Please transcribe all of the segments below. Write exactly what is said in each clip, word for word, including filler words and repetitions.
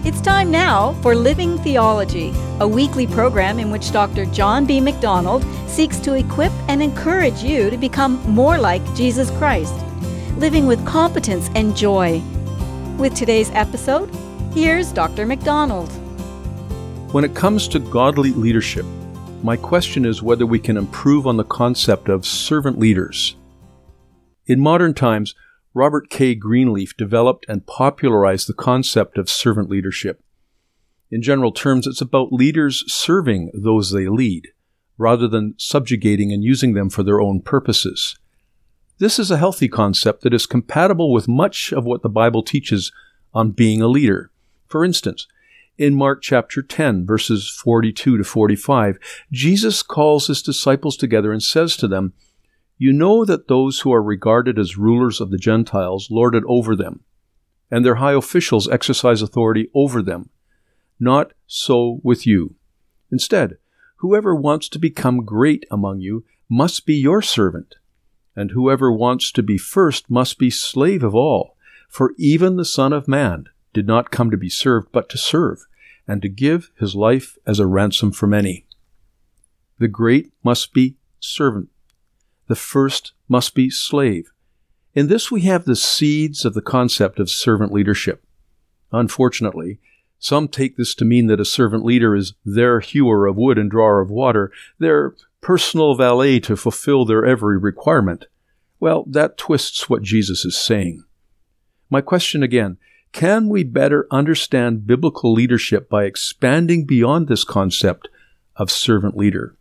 It's time now for Living Theology, a weekly program in which Doctor John B. MacDonald seeks to equip and encourage you to become more like Jesus Christ, living with competence and joy. With today's episode, here's Doctor MacDonald. When it comes to godly leadership, my question is whether we can improve on the concept of servant leaders. In modern times, Robert K. Greenleaf developed and popularized the concept of servant leadership. In general terms, it's about leaders serving those they lead, rather than subjugating and using them for their own purposes. This is a healthy concept that is compatible with much of what the Bible teaches on being a leader. For instance, in Mark chapter ten, verses forty-two to forty-five, Jesus calls his disciples together and says to them, "You know that those who are regarded as rulers of the Gentiles lord it over them, and their high officials exercise authority over them. Not so with you. Instead, whoever wants to become great among you must be your servant, and whoever wants to be first must be slave of all. For even the Son of Man did not come to be served, but to serve, and to give his life as a ransom for many." The great must be servant. The first must be slave. In this we have the seeds of the concept of servant leadership. Unfortunately, some take this to mean that a servant leader is their hewer of wood and drawer of water, their personal valet to fulfill their every requirement. Well, that twists what Jesus is saying. My question again, can we better understand biblical leadership by expanding beyond this concept of servant leader?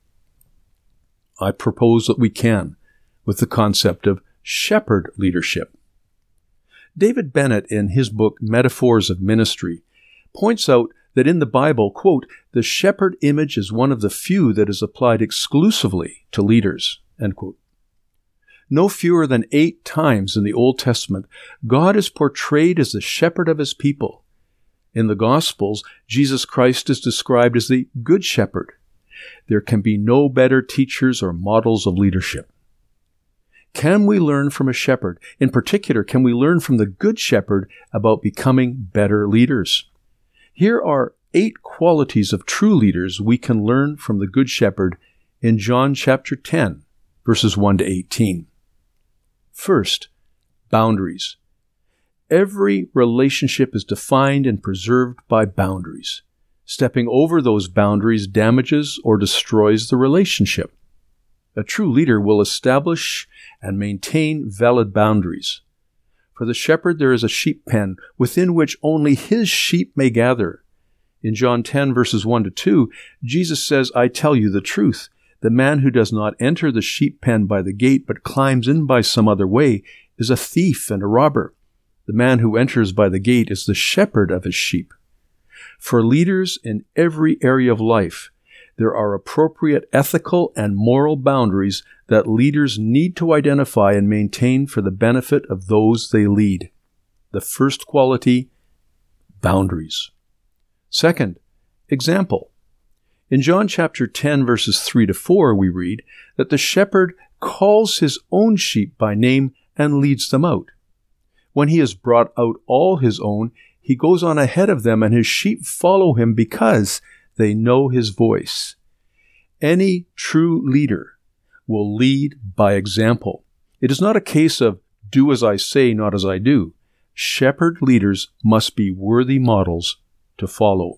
I propose that we can, with the concept of shepherd leadership. David Bennett, in his book Metaphors of Ministry, points out that in the Bible, quote, "the shepherd image is one of the few that is applied exclusively to leaders," end quote. No fewer than eight times in the Old Testament, God is portrayed as the shepherd of his people. In the Gospels, Jesus Christ is described as the Good Shepherd. There can be no better teachers or models of leadership. Can we learn from a shepherd? In particular, can we learn from the Good Shepherd about becoming better leaders? Here are eight qualities of true leaders we can learn from the Good Shepherd in John chapter ten, verses one to eighteen. First, boundaries. Every relationship is defined and preserved by boundaries. Stepping over those boundaries damages or destroys the relationship. A true leader will establish and maintain valid boundaries. For the shepherd there is a sheep pen within which only his sheep may gather. In John ten, verses one to two, Jesus says, "I tell you the truth. The man who does not enter the sheep pen by the gate but climbs in by some other way is a thief and a robber. The man who enters by the gate is the shepherd of his sheep." For leaders in every area of life, there are appropriate ethical and moral boundaries that leaders need to identify and maintain for the benefit of those they lead. The first quality, boundaries. Second, example. In John chapter ten, verses three to four, we read that the shepherd calls his own sheep by name and leads them out. When he has brought out all his own, he goes on ahead of them, and his sheep follow him because they know his voice. Any true leader will lead by example. It is not a case of do as I say, not as I do. Shepherd leaders must be worthy models to follow.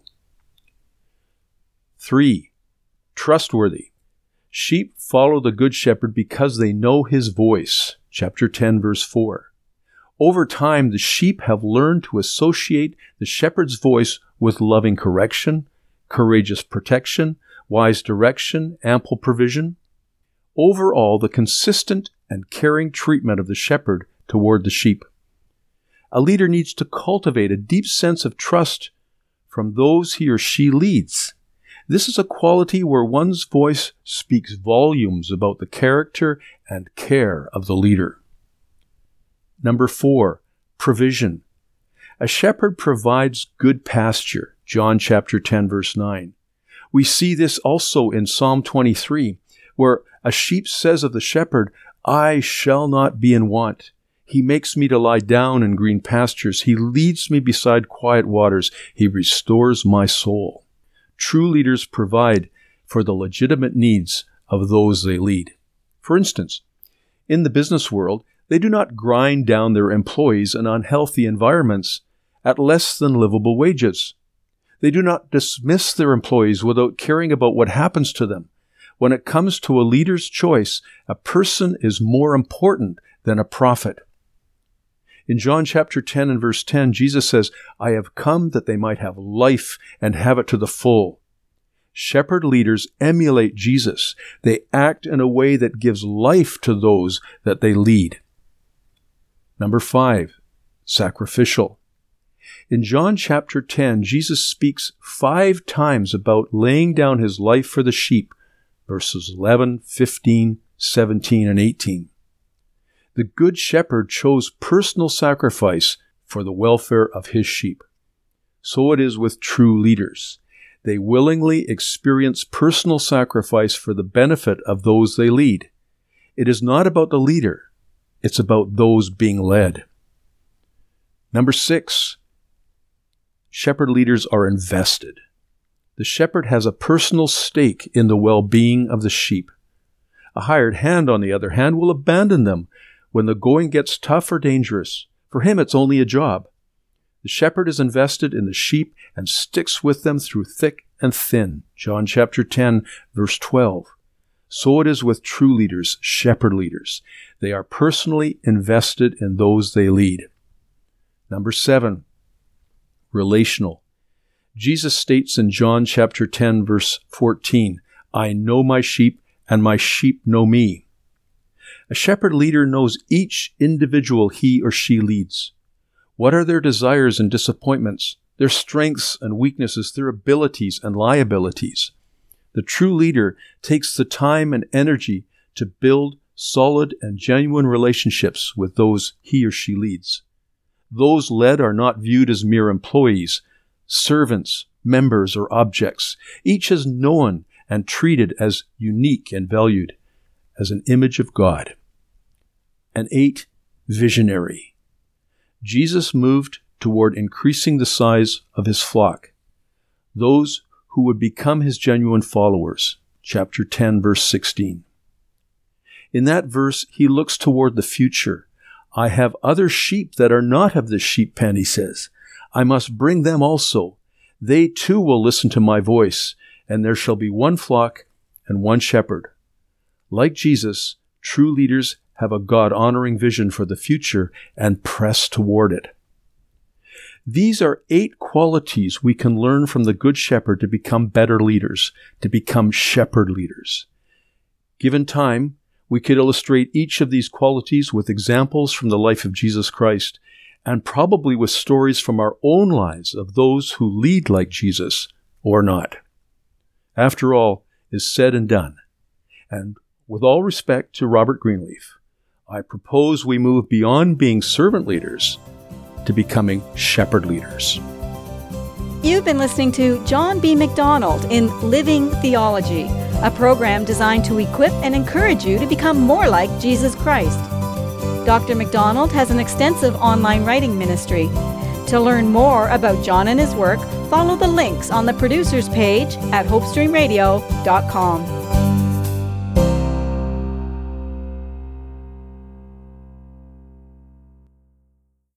Three, trustworthy. Sheep follow the good shepherd because they know his voice. Chapter ten, verse four. Over time, the sheep have learned to associate the shepherd's voice with loving correction, courageous protection, wise direction, ample provision. Overall, the consistent and caring treatment of the shepherd toward the sheep. A leader needs to cultivate a deep sense of trust from those he or she leads. This is a quality where one's voice speaks volumes about the character and care of the leader. Number four, provision. A shepherd provides good pasture, John chapter ten, verse nine. We see this also in Psalm twenty-three, where a sheep says of the shepherd, "I shall not be in want. He makes me to lie down in green pastures. He leads me beside quiet waters. He restores my soul. True leaders provide for the legitimate needs of those they lead. For instance, in the business world, they do not grind down their employees in unhealthy environments at less than livable wages. They do not dismiss their employees without caring about what happens to them. When it comes to a leader's choice, a person is more important than a profit. In John chapter ten and verse ten, Jesus says, I have come that they might have life and have it to the full. Shepherd leaders emulate Jesus. They act in a way that gives life to those that they lead. Number five, sacrificial. In John chapter ten, Jesus speaks five times about laying down his life for the sheep, verses eleven, fifteen, seventeen, and eighteen. The Good Shepherd chose personal sacrifice for the welfare of his sheep. So it is with true leaders. They willingly experience personal sacrifice for the benefit of those they lead. It is not about the leader. It's about those being led. Number six, shepherd leaders are invested. The shepherd has a personal stake in the well-being of the sheep. A hired hand, on the other hand, will abandon them when the going gets tough or dangerous. For him, it's only a job. The shepherd is invested in the sheep and sticks with them through thick and thin. John chapter ten, verse twelve. So it is with true leaders, shepherd leaders. They are personally invested in those they lead. Number seven, relational. Jesus states in John chapter ten, verse fourteen, I know my sheep, and my sheep know me. A shepherd leader knows each individual he or she leads. What are their desires and disappointments, their strengths and weaknesses, their abilities and liabilities? The true leader takes the time and energy to build solid and genuine relationships with those he or she leads. Those led are not viewed as mere employees, servants, members, or objects. Each is known and treated as unique and valued, as an image of God. And eight, visionary. Jesus moved toward increasing the size of his flock, those who would become his genuine followers. Chapter ten, verse sixteen. In that verse, he looks toward the future. I have other sheep that are not of this sheep pen, he says. I must bring them also. They too will listen to my voice, and there shall be one flock and one shepherd. Like Jesus, true leaders have a God-honoring vision for the future and press toward it. These are eight qualities we can learn from the Good Shepherd to become better leaders, to become shepherd leaders. Given time, we could illustrate each of these qualities with examples from the life of Jesus Christ, and probably with stories from our own lives of those who lead like Jesus or not. After all is said and done, and with all respect to Robert Greenleaf, I propose we move beyond being servant leaders to becoming shepherd leaders. You've been listening to John B. McDonald in Living Theology, a program designed to equip and encourage you to become more like Jesus Christ. Doctor McDonald has an extensive online writing ministry. To learn more about John and his work, follow the links on the producer's page at hope stream radio dot com.